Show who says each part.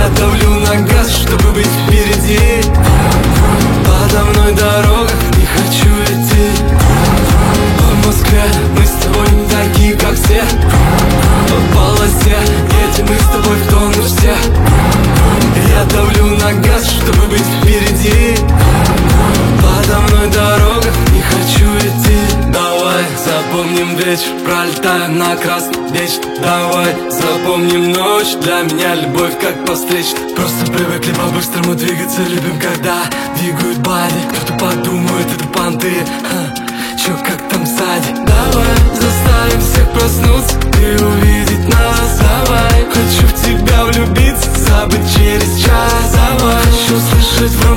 Speaker 1: Я давлю на газ, чтобы быть впереди. Подо мной дорога, не хочу идти. В Москве мы с тобой не такие, как все. По полосе едем мы с тобой в тонну все. Я давлю на газ, чтобы быть впереди. Подо мной дорога, не хочу идти. Давай запомним вечер, пролетаем на красный вечер. Давай запомним ночь, для меня любовь как по встрече. Просто привыкли по-быстрому двигаться, любим, когда двигают бади. Кто-то подумает, это понты, чё, как там сзади? Давай заставим всех проснуться и увидеть нас. Давай, хочу в тебя влюбиться, забыть через час. Давай, хочу слышать в